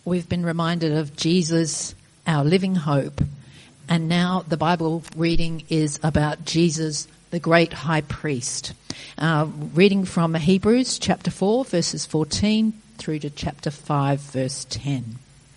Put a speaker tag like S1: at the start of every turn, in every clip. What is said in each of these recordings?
S1: we've been reminded of Jesus, our living hope. And now the Bible reading is about Jesus, the great high priest. Reading from Hebrews chapter 4, verses 14 through to chapter 5, verse 10.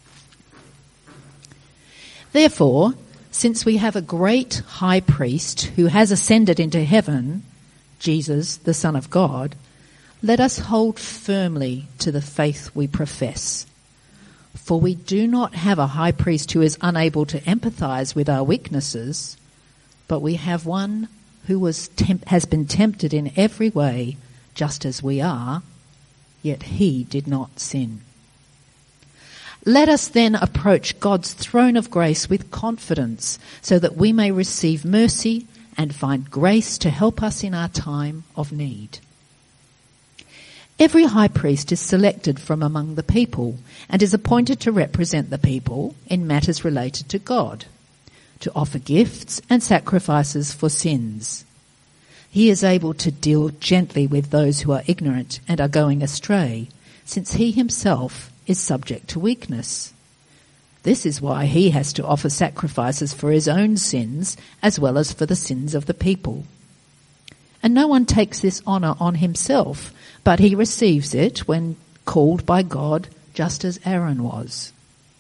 S1: Therefore, since we have a great high priest who has ascended into heaven, Jesus, the Son of God, let us hold firmly to the faith we profess. For we do not have a high priest who is unable to empathize with our weaknesses, but we have one who has been tempted in every way, just as we are, yet he did not sin. Let us then approach God's throne of grace with confidence, so that we may receive mercy and find grace to help us in our time of need. Every high priest is selected from among the people and is appointed to represent the people in matters related to God, to offer gifts and sacrifices for sins. He is able to deal gently with those who are ignorant and are going astray, since he himself is subject to weakness. This is why he has to offer sacrifices for his own sins as well as for the sins of the people. And no one takes this honor on himself, but he receives it when called by God, just as Aaron was.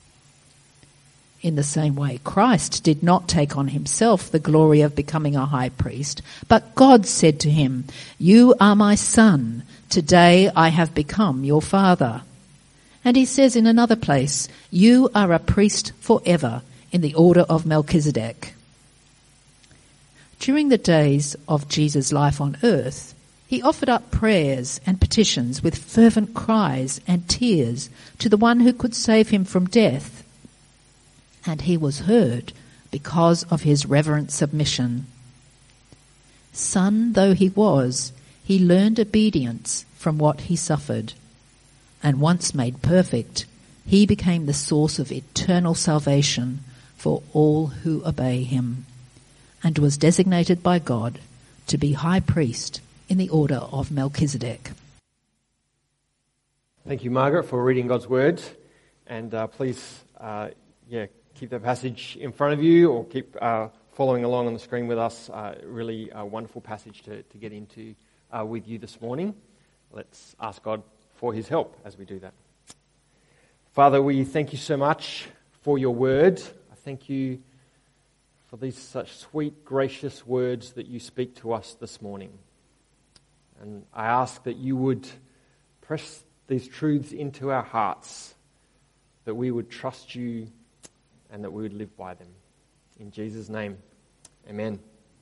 S1: In the same way, Christ did not take on himself the glory of becoming a high priest, but God said to him, "You are my son. Today I have become your father." And he says in another place, "You are a priest forever in the order of Melchizedek." During the days of Jesus' life on earth, he offered up prayers and petitions with fervent cries and tears to the one who could save him from death. And he was heard because of his reverent submission. Son though he was, he learned obedience from what he suffered. And once made perfect, he became the source of eternal salvation for all who obey him, and was designated by God to be high priest in the order of Melchizedek.
S2: Thank you, Margaret, for reading God's word. And please, keep that passage in front of you, or keep following along on the screen with us. Really a wonderful passage to get into with you this morning. Let's ask God for his help as we do that. Father, we thank you so much for your word. I thank you for these such sweet, gracious words that you speak to us this morning. And I ask that you would press these truths into our hearts, that we would trust you and that we would live by them. In Jesus' name, amen.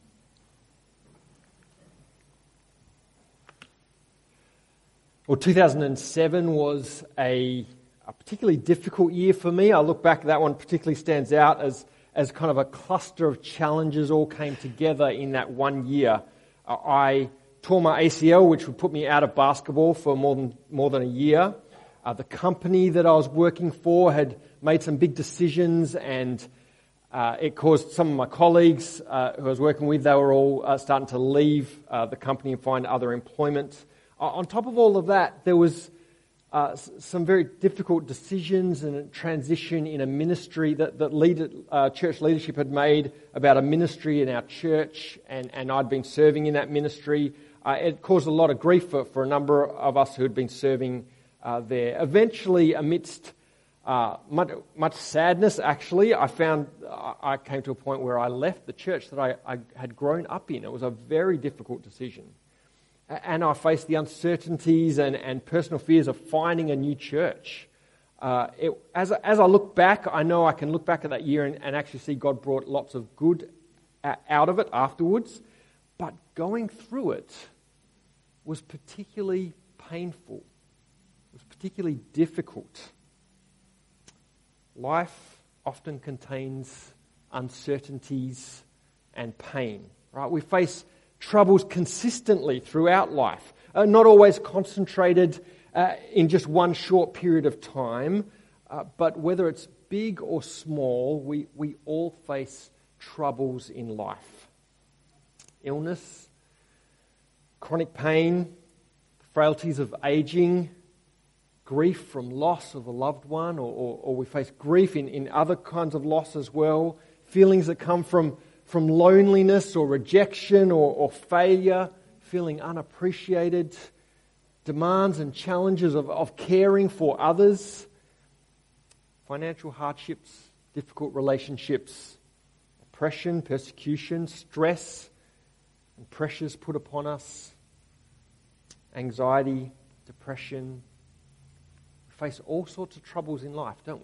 S2: Well, 2007 was a particularly difficult year for me. I look back, that one particularly stands out as kind of a cluster of challenges all came together in that 1 year. I tore my ACL, which would put me out of basketball for more than a year. The company that I was working for had made some big decisions, and it caused some of my colleagues who I was working with, they were all starting to leave the company and find other employment. On top of all of that, there was some very difficult decisions and a transition in a ministry that church leadership had made about a ministry in our church, and I'd been serving in that ministry. It caused a lot of grief for a number of us who had been serving there. Eventually, amidst much sadness, actually, I came to a point where I left the church that I had grown up in. It was a very difficult decision. And I faced the uncertainties and personal fears of finding a new church. As I look back, I know I can look back at that year and actually see God brought lots of good out of it afterwards. But going through it was particularly painful. It was particularly difficult. Life often contains uncertainties and pain, right? We face troubles consistently throughout life, not always concentrated in just one short period of time, but whether it's big or small, we all face troubles in life. Illness, chronic pain, frailties of aging, grief from loss of a loved one, or we face grief in other kinds of loss as well, feelings that come from loneliness or rejection or failure, feeling unappreciated, demands and challenges of caring for others, financial hardships, difficult relationships, oppression, persecution, stress, and pressures put upon us, anxiety, depression. We face all sorts of troubles in life, don't we?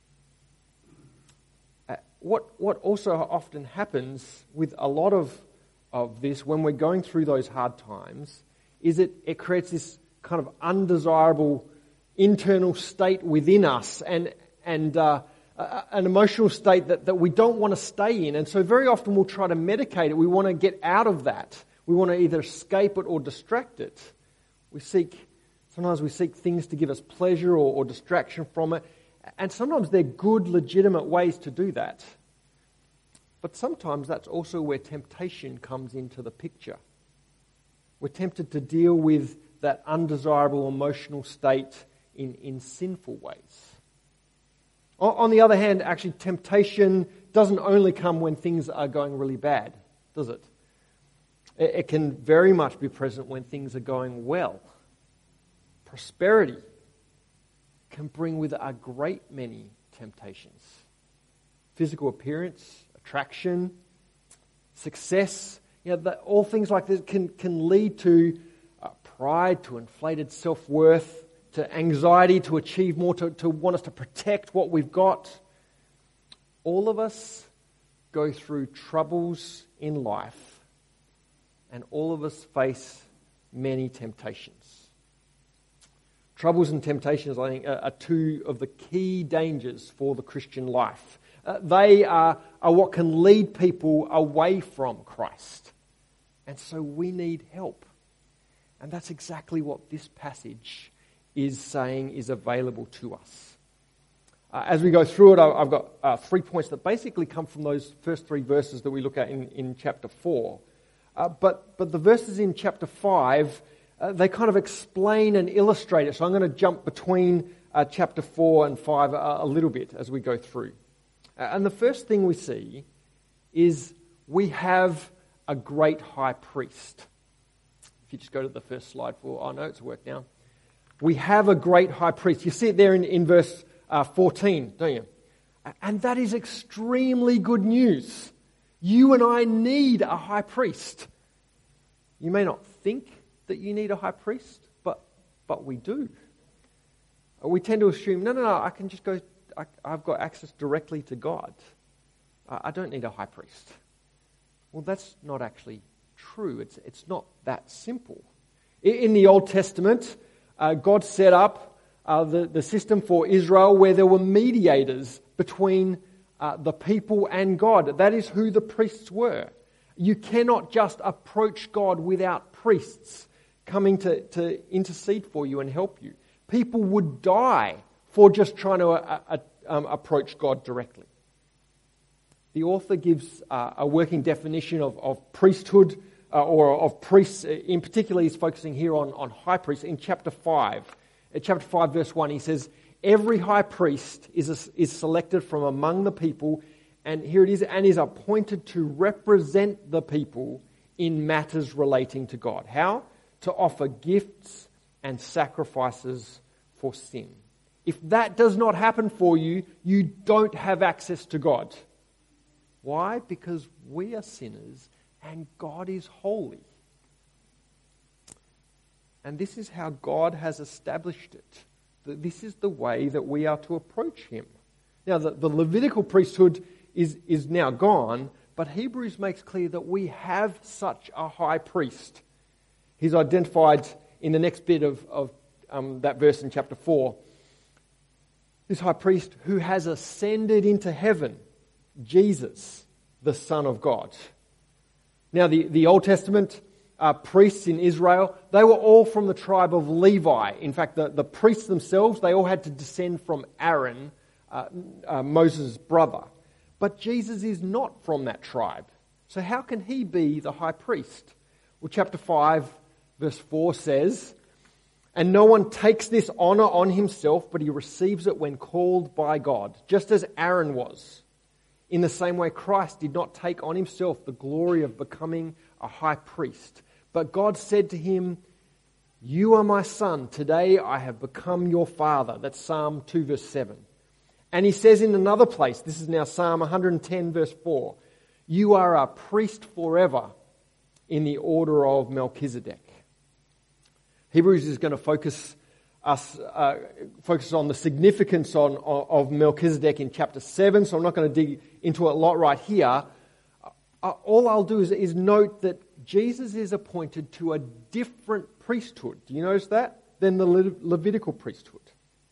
S2: What also often happens with a lot of this when we're going through those hard times is it creates this kind of undesirable internal state within us and an emotional state that we don't want to stay in. And so very often we'll try to medicate it. We want to get out of that. We want to either escape it or distract it. Sometimes we seek things to give us pleasure or distraction from it. And sometimes they're good, legitimate ways to do that. But sometimes that's also where temptation comes into the picture. We're tempted to deal with that undesirable emotional state in sinful ways. On the other hand, actually, temptation doesn't only come when things are going really bad, does it? It can very much be present when things are going well. Prosperity can bring with it a great many temptations. Physical appearance, attraction, success, all things like this can lead to pride, to inflated self-worth, to anxiety to achieve more, to want us to protect what we've got. All of us go through troubles in life, and all of us face many temptations. Troubles and temptations, I think, are two of the key dangers for the Christian life. They are what can lead people away from Christ. And so we need help. And that's exactly what this passage is saying is available to us. As we go through it, I've got 3 points that basically come from those first 3 verses that we look at in chapter 4. But the verses in chapter 5, they kind of explain and illustrate it. So I'm going to jump between chapter 4 and 5 a little bit as we go through. And the first thing we see is we have a great high priest. If you just go to the first slide it's worked now. We have a great high priest. You see it there in verse 14, don't you? And that is extremely good news. You and I need a high priest. You may not think that you need a high priest, but we do. We tend to assume, no, I can just go, I've got access directly to God. I don't need a high priest. Well, that's not actually true. It's not that simple. In the Old Testament, God set up the system for Israel where there were mediators between the people and God. That is who the priests were. You cannot just approach God without priests coming to intercede for you and help you. People would die for just trying to approach God directly. The author gives a working definition of priesthood or of priests. In particular, he's focusing here on high priests in chapter 5. Chapter 5, verse 1, he says, every high priest is selected from among the people, and here it is, and is appointed to represent the people in matters relating to God. How? To offer gifts and sacrifices for sin. If that does not happen for you, you don't have access to God. Why? Because we are sinners and God is holy. And this is how God has established it. This is the way that we are to approach Him. Now, the Levitical priesthood is now gone, but Hebrews makes clear that we have such a high priest. He's identified in the next bit of that verse in chapter 4. This high priest who has ascended into heaven, Jesus, the Son of God. Now, the Old Testament priests in Israel, they were all from the tribe of Levi. In fact, the priests themselves, they all had to descend from Aaron, Moses' brother. But Jesus is not from that tribe. So how can he be the high priest? Well, chapter 5, verse 4 says, And no one takes this honor on himself, but he receives it when called by God, just as Aaron was. In the same way, Christ did not take on himself the glory of becoming a high priest. But God said to him, "You are my son. Today I have become your father." That's Psalm 2 verse 7. And he says in another place, this is now Psalm 110 verse 4, "You are a priest forever in the order of Melchizedek." Hebrews is going to focus on the significance of Melchizedek in chapter 7, so I'm not going to dig into it a lot right here. All I'll do is note that Jesus is appointed to a different priesthood. Do you notice that? Than the Levitical priesthood.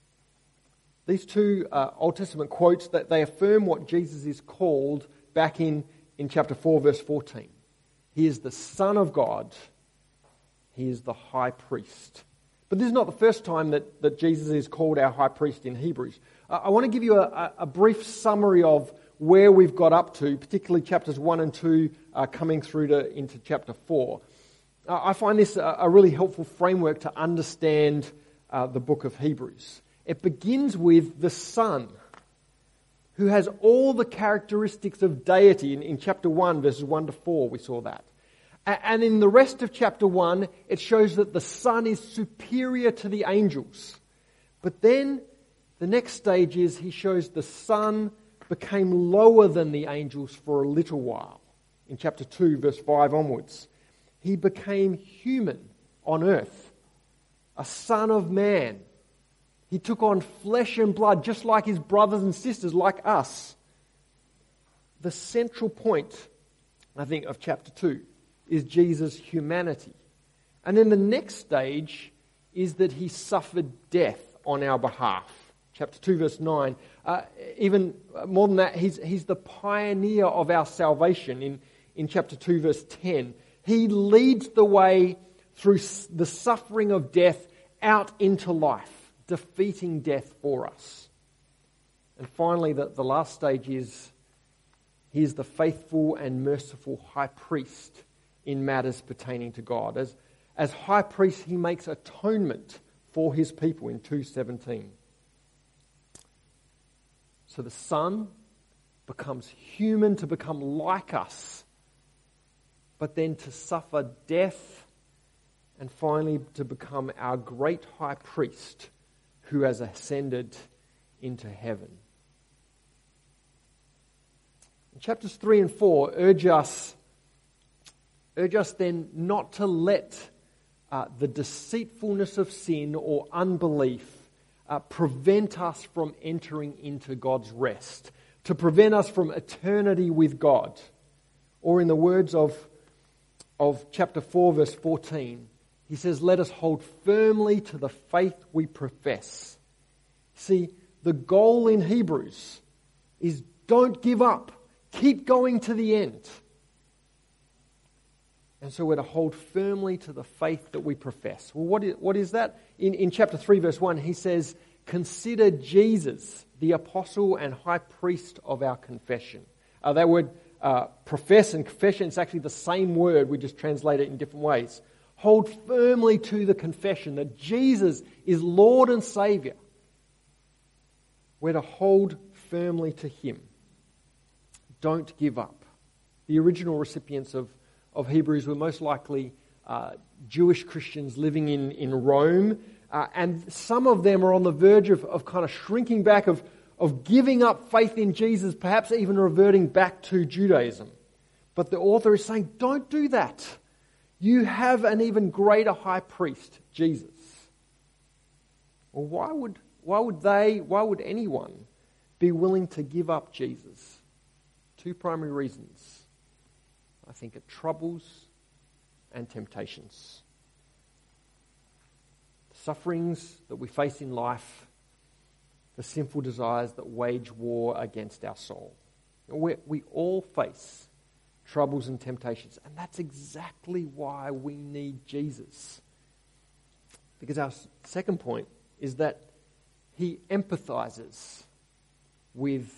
S2: These two Old Testament quotes, that they affirm what Jesus is called back in chapter 4 verse 14. He is the Son of God. He is the high priest. But this is not the first time that Jesus is called our high priest in Hebrews. I want to give you a brief summary of where we've got up to, particularly chapters 1 and 2 coming through into chapter 4. I find this a really helpful framework to understand the book of Hebrews. It begins with the Son, who has all the characteristics of deity. In chapter 1, verses 1 to 4, we saw that. And in the rest of chapter 1, it shows that the Son is superior to the angels. But then the next stage is he shows the Son became lower than the angels for a little while. In chapter 2, verse 5 onwards. He became human on earth, a son of man. He took on flesh and blood just like his brothers and sisters, like us. The central point, I think, of chapter 2 is Jesus' humanity. And then the next stage is that he suffered death on our behalf. Chapter 2 verse 9. Even more than that, he's the pioneer of our salvation in chapter 2 verse 10. He leads the way through the suffering of death out into life, defeating death for us. And finally, the last stage is he is the faithful and merciful high priest in matters pertaining to God. As high priest, he makes atonement for his people in 2:17. So the Son becomes human to become like us, but then to suffer death, and finally to become our great high priest who has ascended into heaven. Chapters 3 and 4 urge us then not to let the deceitfulness of sin or unbelief prevent us from entering into God's rest, to prevent us from eternity with God. Or in the words of chapter 4 verse 14, he says, "Let us hold firmly to the faith we profess." See, the goal in Hebrews is don't give up. Keep going to the end. And so we're to hold firmly to the faith that we profess. Well, what is that? In chapter 3, verse 1, he says, "Consider Jesus, the apostle and high priest of our confession." That word profess and confession is actually the same word. We just translate it in different ways. Hold firmly to the confession that Jesus is Lord and Saviour. We're to hold firmly to Him. Don't give up. The original recipients of Hebrews were most likely Jewish Christians living in Rome, and some of them are on the verge of kind of shrinking back, of giving up faith in Jesus, perhaps even reverting back to Judaism. But the author is saying, don't do that. You have an even greater high priest, Jesus. Well, why would anyone be willing to give up Jesus? Two primary reasons. I think it troubles and temptations. The sufferings that we face in life, the sinful desires that wage war against our soul. We all face troubles and temptations, and that's exactly why we need Jesus. Because our second point is that He empathizes with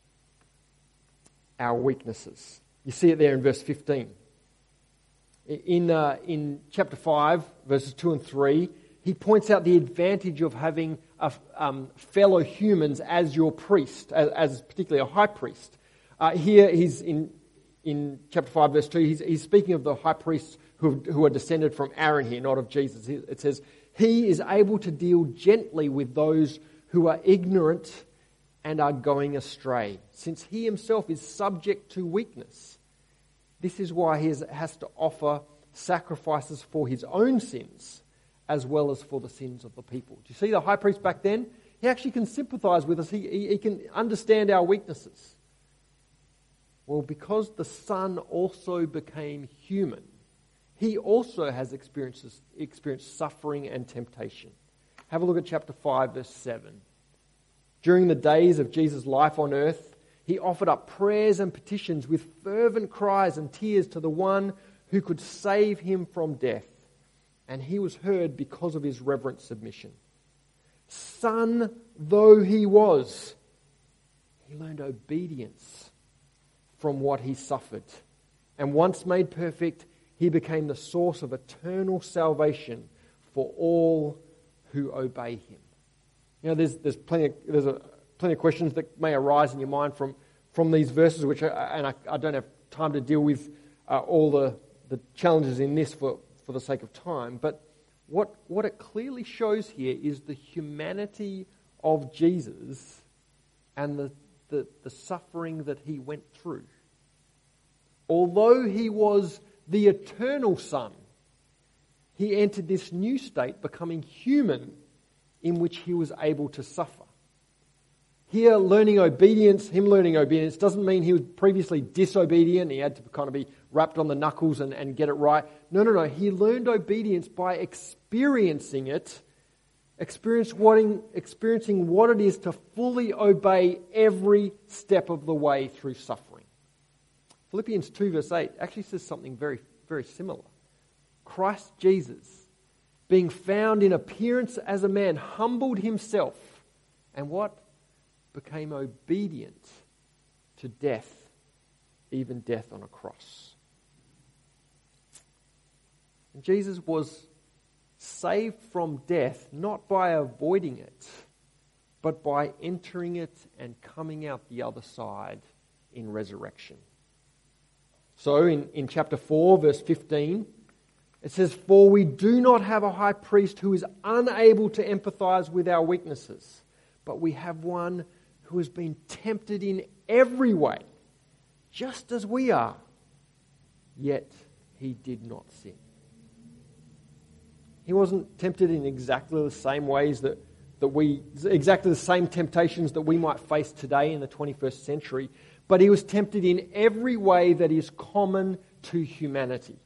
S2: our weaknesses. You see it there in verse 15. In chapter 5, verses 2 and 3, He points out the advantage of having fellow humans as your priest, as particularly a high priest. Here he's in chapter 5, verse 2, he's speaking of the high priests who are descended from Aaron here, not of Jesus. It says, he is able to deal gently with those who are ignorant and are going astray, since he himself is subject to weakness. This is why he has to offer sacrifices for his own sins, as well as for the sins of the people. Do you see the high priest back then? He actually can sympathize with us. He can understand our weaknesses. Well, because the Son also became human, he also has experienced suffering and temptation. Have a look at chapter 5, verse 7. During the days of Jesus' life on earth, he offered up prayers and petitions with fervent cries and tears to the one who could save him from death. And he was heard because of his reverent submission. Son though he was, he learned obedience from what he suffered. And once made perfect, he became the source of eternal salvation for all who obey him. You know, there's plenty of questions that may arise in your mind from these verses, which I don't have time to deal with all the challenges in this for the sake of time. But what it clearly shows here is the humanity of Jesus and the suffering that he went through. Although he was the eternal Son, he entered this new state, becoming human, in which he was able to suffer. Here, him learning obedience doesn't mean he was previously disobedient. He had to kind of be rapped on the knuckles and get it right. No. He learned obedience by experiencing it, experiencing what it is to fully obey every step of the way through suffering. Philippians 2 verse 8 actually says something very, very similar. Christ Jesus, being found in appearance as a man, humbled himself and what? Became obedient to death, even death on a cross. And Jesus was saved from death not by avoiding it, but by entering it and coming out the other side in resurrection. So in chapter 4, verse 15, it says, "For we do not have a high priest who is unable to empathize with our weaknesses, but we have one who has been tempted in every way, just as we are, yet he did not sin." He wasn't tempted in exactly the same ways exactly the same temptations that we might face today in the 21st century, but he was tempted in every way that is common to humanity.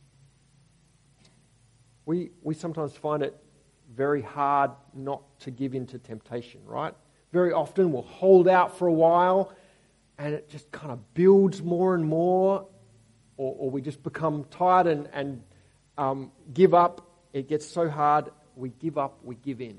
S2: We sometimes find it very hard not to give in to temptation, right? Very often we'll hold out for a while and it just kind of builds more and more, or we just become tired and give up. It gets so hard, we give up, we give in.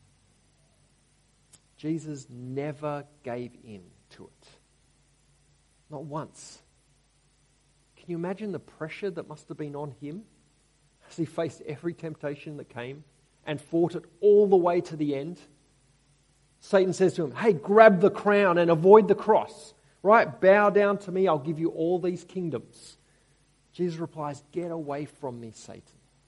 S2: Jesus never gave in to it. Not once. Can you imagine the pressure that must have been on him as he faced every temptation that came and fought it all the way to the end? Satan says to him, "Hey, grab the crown and avoid the cross, right? Bow down to me, I'll give you all these kingdoms." Jesus replies, "Get away from me, Satan."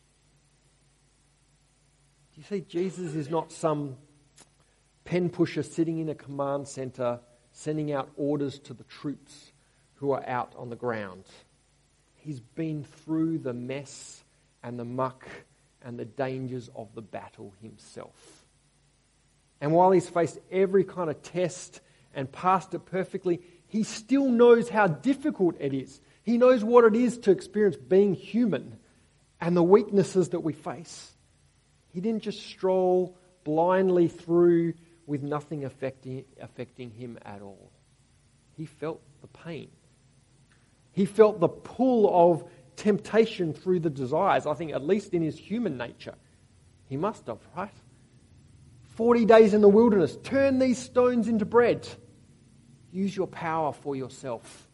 S2: Do you see, Jesus is not some pen pusher sitting in a command center sending out orders to the troops who are out on the ground. He's been through the mess and the muck and the dangers of the battle himself. And while he's faced every kind of test and passed it perfectly, he still knows how difficult it is. He knows what it is to experience being human and the weaknesses that we face. He didn't just stroll blindly through with nothing affecting him at all. He felt the pain. He felt the pull of temptation through the desires, I think at least in his human nature. He must have, right? 40 days in the wilderness. Turn these stones into bread. Use your power for yourself.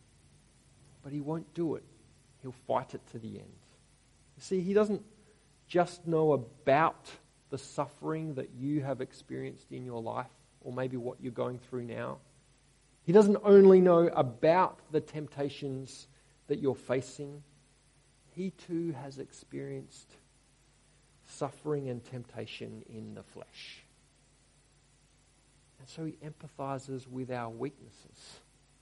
S2: But he won't do it. He'll fight it to the end. You see, he doesn't just know about the suffering that you have experienced in your life, or maybe what you're going through now. He doesn't only know about the temptations that you're facing. He too has experienced suffering and temptation in the flesh. And so he empathizes with our weaknesses.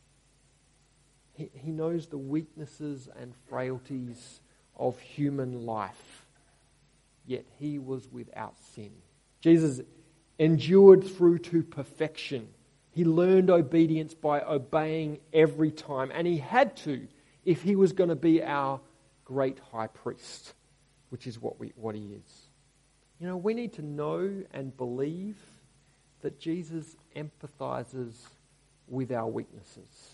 S2: He knows the weaknesses and frailties of human life, yet he was without sin. Jesus endured through to perfection. He learned obedience by obeying every time, and he had to if he was going to be our great high priest, which is what he is. You know, we need to know and believe that Jesus empathizes with our weaknesses.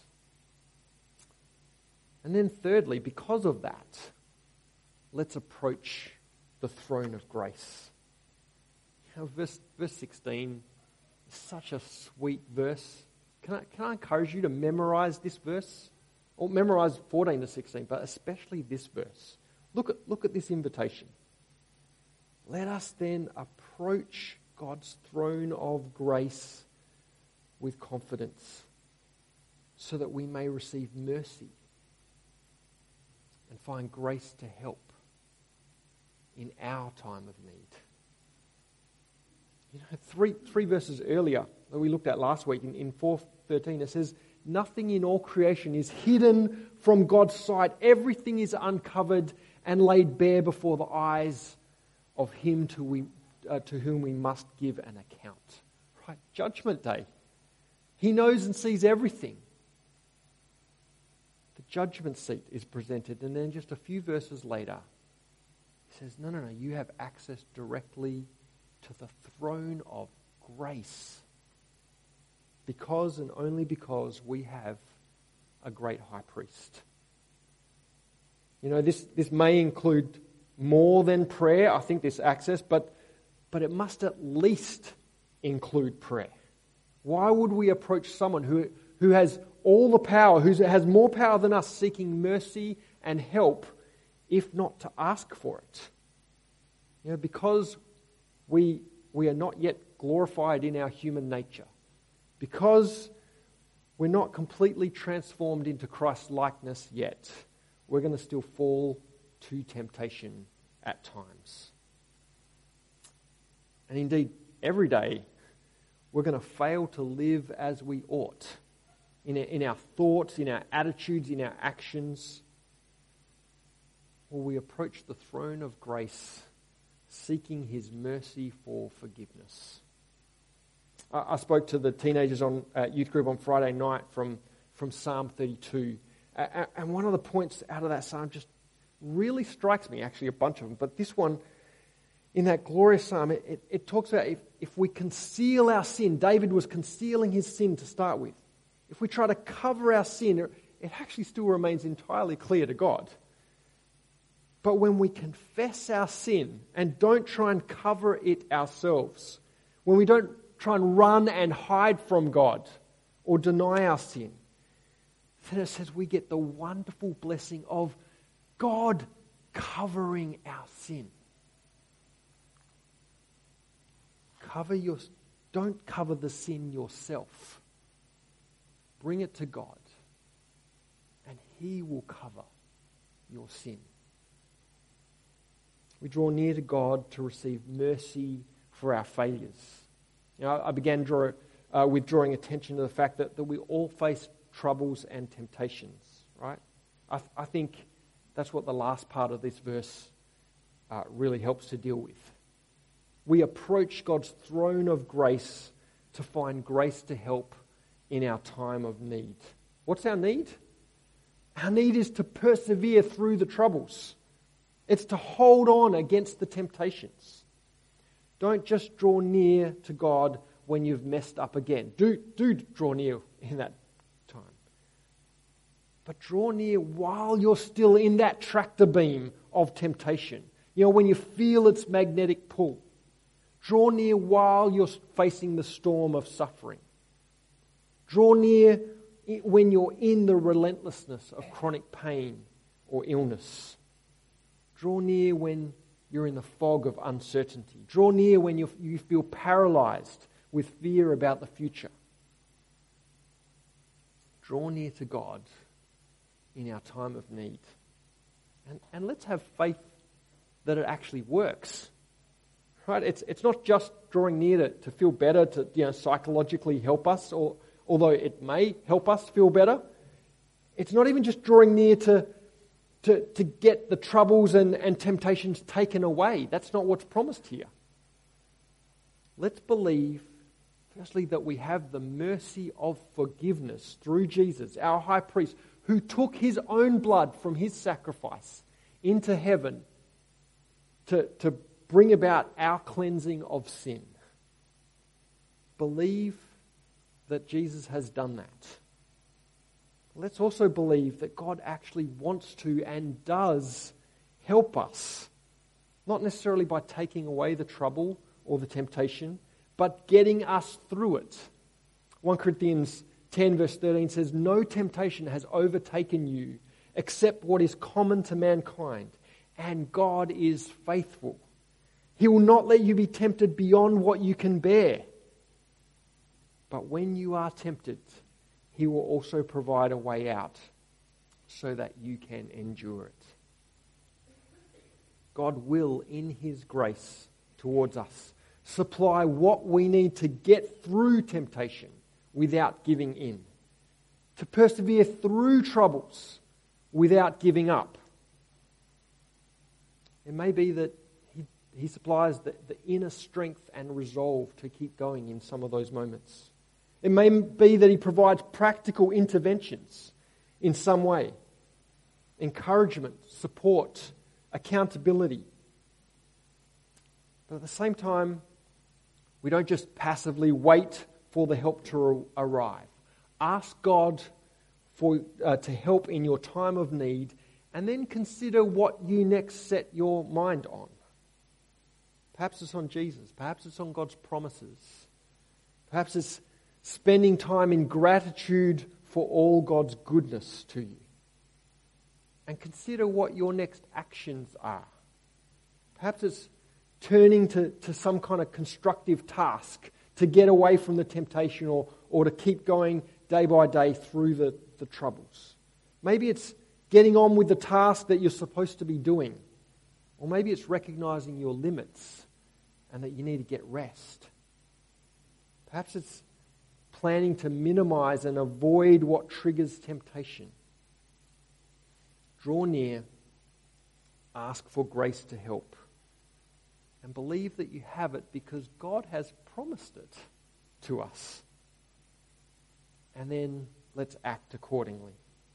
S2: And then thirdly, because of that, let's approach the throne of grace. You know, verse 16 is such a sweet verse. Can I encourage you to memorize this verse? Or memorize 14 to 16, but especially this verse. Look at this invitation. Let us then approach God's throne of grace with confidence, so that we may receive mercy and find grace to help in our time of need. You know, three verses earlier that we looked at last week in 4:13, it says, nothing in all creation is hidden from God's sight. Everything is uncovered and laid bare before the eyes of him to whom we must give an account. Right? Judgment Day. He knows and sees everything. The judgment seat is presented, and then just a few verses later, he says, no, you have access directly to the throne of grace. Because and only because we have a great high priest. You know, this may include more than prayer, I think, this access, but it must at least include prayer. Why would we approach someone who has all the power, who has more power than us, seeking mercy and help, if not to ask for it? You know, because we are not yet glorified in our human nature. Because we're not completely transformed into Christ's likeness yet, we're going to still fall to temptation at times. And indeed, every day, we're going to fail to live as we ought in our thoughts, in our attitudes, in our actions. Or we approach the throne of grace, seeking his mercy for forgiveness. I spoke to the teenagers on youth group on Friday night from Psalm 32. And one of the points out of that psalm just really strikes me, actually a bunch of them. But this one, in that glorious psalm, it talks about if we conceal our sin. David was concealing his sin to start with. If we try to cover our sin, it actually still remains entirely clear to God. But when we confess our sin and don't try and cover it ourselves, when we don't try and run and hide from God or deny our sin, then it says we get the wonderful blessing of God covering our sin. Don't cover the sin yourself. Bring it to God, and he will cover your sin. We draw near to God to receive mercy for our failures. You know, I began with drawing attention to the fact that we all face troubles and temptations, right? I think that's what the last part of this verse really helps to deal with. We approach God's throne of grace to find grace to help in our time of need. What's our need? Our need is to persevere through the troubles. It's to hold on against the temptations. Don't just draw near to God when you've messed up again. Do draw near in that time. But draw near while you're still in that tractor beam of temptation. You know, when you feel its magnetic pull. Draw near while you're facing the storm of suffering. Draw near when you're in the relentlessness of chronic pain or illness. Draw near when you're in the fog of uncertainty. Draw near when you feel paralyzed with fear about the future. Draw near to God in our time of need. And let's have faith that it actually works. Right? It's not just drawing near to feel better, to psychologically help us, or although it may help us feel better. It's not even just drawing near to get the troubles and temptations taken away. That's not what's promised here. Let's believe, firstly, that we have the mercy of forgiveness through Jesus, our high priest, who took his own blood from his sacrifice into heaven to bring about our cleansing of sin. Believe that Jesus has done that. Let's also believe that God actually wants to and does help us, not necessarily by taking away the trouble or the temptation, but getting us through it. 1 Corinthians 10 verse 13 says, "No temptation has overtaken you except what is common to mankind, and God is faithful. He will not let you be tempted beyond what you can bear. But when you are tempted, He will also provide a way out so that you can endure it." God will, in His grace towards us, supply what we need to get through temptation without giving in, to persevere through troubles without giving up. It may be that He supplies the inner strength and resolve to keep going in some of those moments. It may be that He provides practical interventions in some way. Encouragement, support, accountability. But at the same time, we don't just passively wait for the help to arrive. Ask God to help in your time of need, and then consider what you next set your mind on. Perhaps it's on Jesus. Perhaps it's on God's promises. Perhaps it's spending time in gratitude for all God's goodness to you. And consider what your next actions are. Perhaps it's turning to some kind of constructive task to get away from the temptation or to keep going day by day through the troubles. Maybe it's getting on with the task that you're supposed to be doing. Or maybe it's recognizing your limits and that you need to get rest. Perhaps it's planning to minimize and avoid what triggers temptation. Draw near, ask for grace to help, and believe that you have it because God has promised it to us. And then let's act accordingly.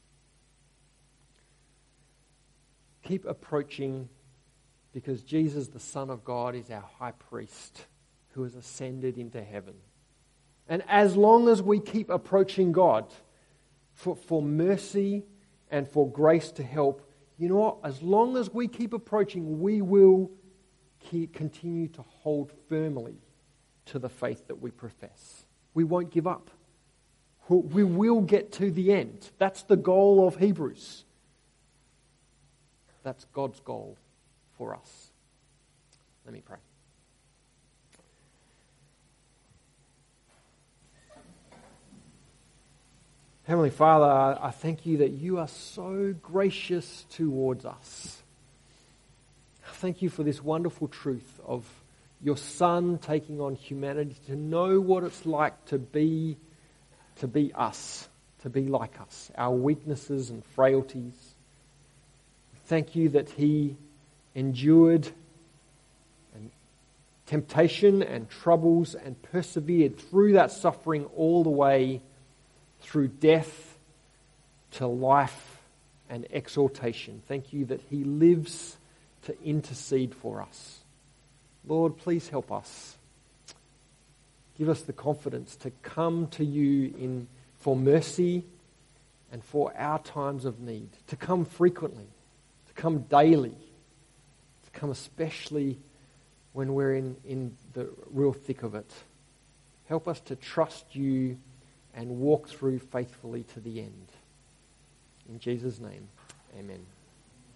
S2: Keep approaching, because Jesus, the Son of God, is our high priest who has ascended into heaven. And as long as we keep approaching God for mercy and for grace to help, you know what? As long as we keep approaching, we will continue to hold firmly to the faith that we profess. We won't give up. We will get to the end. That's the goal of Hebrews. That's God's goal for us. Let me pray. Heavenly Father, I thank you that you are so gracious towards us. I thank you for this wonderful truth of your Son taking on humanity, to know what it's like to be us, to be like us, our weaknesses and frailties. Thank you that He endured temptation and troubles and persevered through that suffering all the way through death to life and exaltation. Thank you that He lives to intercede for us. Lord, please help us. Give us the confidence to come to you for mercy and for our times of need, to come frequently, to come daily, to come especially when we're in the real thick of it. Help us to trust you and walk through faithfully to the end. In Jesus' name, amen.